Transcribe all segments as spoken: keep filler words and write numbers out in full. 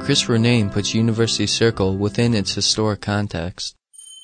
Chris Renane puts University Circle within its historic context.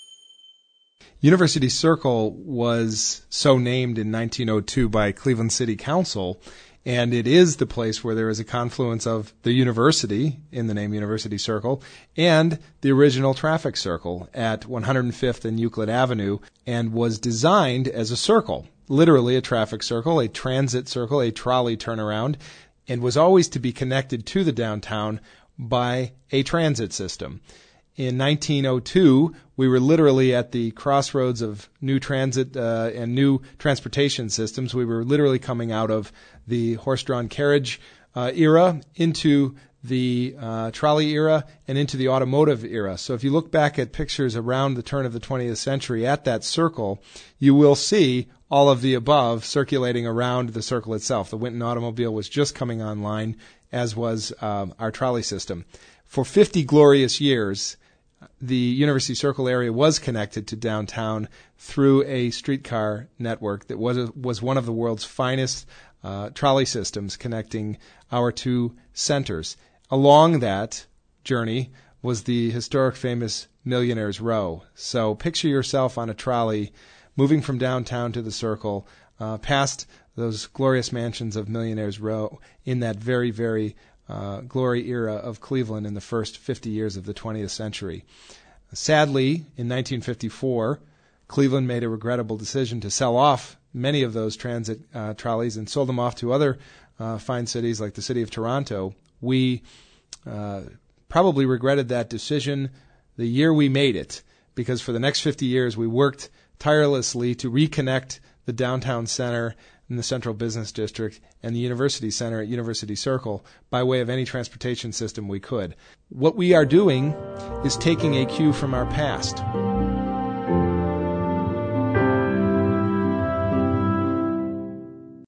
University Circle was so named in nineteen oh two by Cleveland City Council, and it is the place where there is a confluence of the university, in the name University Circle, and the original traffic circle at one hundred fifth and Euclid Avenue, and was designed as a circle, literally a traffic circle, a transit circle, a trolley turnaround, and was always to be connected to the downtown by a transit system. In nineteen oh two, we were literally at the crossroads of new transit uh, and new transportation systems. We were literally coming out of the horse-drawn carriage uh, era into the uh, trolley era and into the automotive era. So if you look back at pictures around the turn of the twentieth century at that circle, you will see all of the above circulating around the circle itself. The Winton automobile was just coming online, as was um, our trolley system. For fifty glorious years, the University Circle area was connected to downtown through a streetcar network that was a, was one of the world's finest uh, trolley systems connecting our two centers. Along that journey was the historic famous Millionaire's Row. So picture yourself on a trolley moving from downtown to the Circle, uh, past those glorious mansions of Millionaire's Row in that very, very Uh, glory era of Cleveland in the first fifty years of the twentieth century. Sadly, in nineteen fifty-four, Cleveland made a regrettable decision to sell off many of those transit uh, trolleys and sold them off to other uh, fine cities like the city of Toronto. We uh, probably regretted that decision the year we made it, because for the next fifty years we worked tirelessly to reconnect the downtown center in the Central Business District and the University Center at University Circle by way of any transportation system we could. What we are doing is taking a cue from our past.